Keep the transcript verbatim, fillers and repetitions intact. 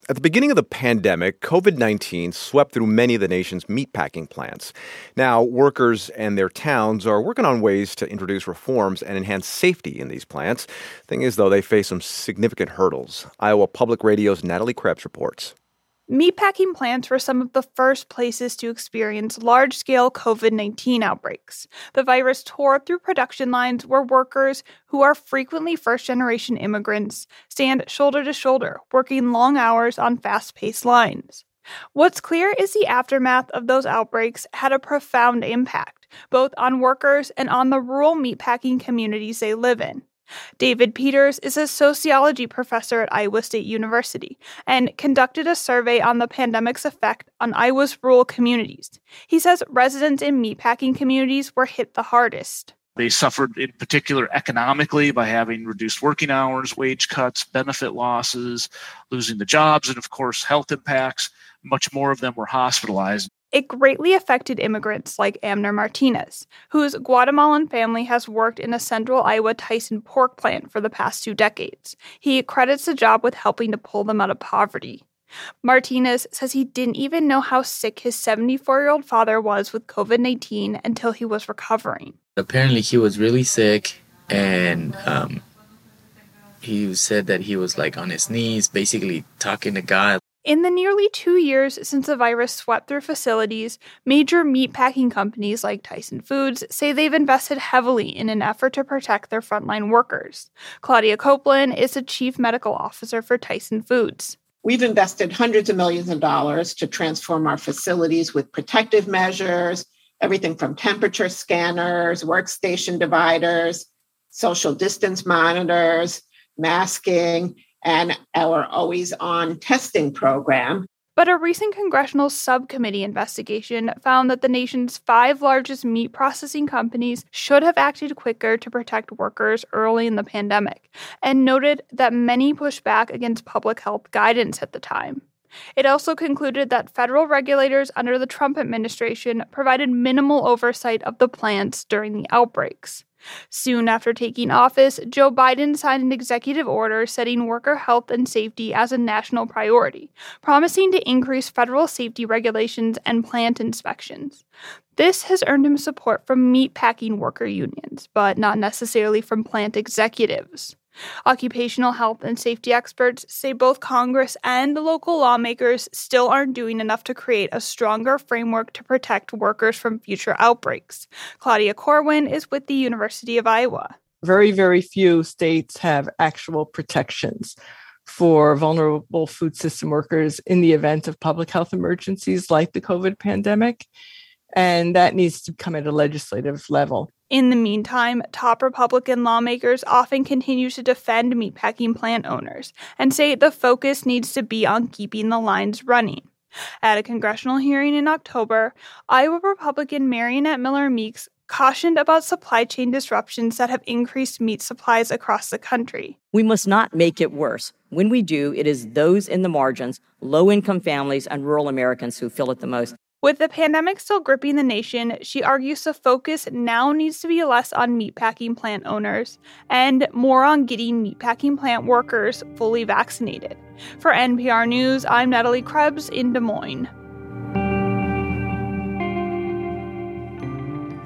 At the beginning of the pandemic, covid nineteen swept through many of the nation's meatpacking plants. Now, workers and their towns are working on ways to introduce reforms and enhance safety in these plants. Thing is, though, they face some significant hurdles. Iowa Public Radio's Natalie Krebs reports. Meatpacking plants were some of the first places to experience large-scale covid nineteen outbreaks. The virus tore through production lines where workers, who are frequently first-generation immigrants, stand shoulder to shoulder, working long hours on fast-paced lines. What's clear is the aftermath of those outbreaks had a profound impact, both on workers and on the rural meatpacking communities they live in. David Peters is a sociology professor at Iowa State University and conducted a survey on the pandemic's effect on Iowa's rural communities. He says residents in meatpacking communities were hit the hardest. They suffered in particular economically by having reduced working hours, wage cuts, benefit losses, losing the jobs, and of course, health impacts. Much more of them were hospitalized. It greatly affected immigrants like Amner Martinez, whose Guatemalan family has worked in a central Iowa Tyson pork plant for the past two decades. He credits the job with helping to pull them out of poverty. Martinez says he didn't even know how sick his seventy-four-year-old father was with covid nineteen until he was recovering. Apparently he was really sick, and um, he said that he was like on his knees, basically talking to God. In the nearly two years since the virus swept through facilities, major meatpacking companies like Tyson Foods say they've invested heavily in an effort to protect their frontline workers. Claudia Copeland is the chief medical officer for Tyson Foods. We've invested hundreds of millions of dollars to transform our facilities with protective measures, everything from temperature scanners, workstation dividers, social distance monitors, masking, and our always-on testing program. But a recent congressional subcommittee investigation found that the nation's five largest meat processing companies should have acted quicker to protect workers early in the pandemic, and noted that many pushed back against public health guidance at the time. It also concluded that federal regulators under the Trump administration provided minimal oversight of the plants during the outbreaks. Soon after taking office, Joe Biden signed an executive order setting worker health and safety as a national priority, promising to increase federal safety regulations and plant inspections. This has earned him support from meatpacking worker unions, but not necessarily from plant executives. Occupational health and safety experts say both Congress and local lawmakers still aren't doing enough to create a stronger framework to protect workers from future outbreaks. Claudia Corwin is with the University of Iowa. Very, very few states have actual protections for vulnerable food system workers in the event of public health emergencies like the COVID pandemic, and that needs to come at a legislative level. In the meantime, top Republican lawmakers often continue to defend meatpacking plant owners and say the focus needs to be on keeping the lines running. At a congressional hearing in October, Iowa Republican Marionette Miller Meeks cautioned about supply chain disruptions that have increased meat supplies across the country. We must not make it worse. When we do, it is those in the margins, low-income families, and rural Americans who feel it the most. With the pandemic still gripping the nation, she argues the focus now needs to be less on meatpacking plant owners and more on getting meatpacking plant workers fully vaccinated. For N P R News, I'm Natalie Krebs in Des Moines.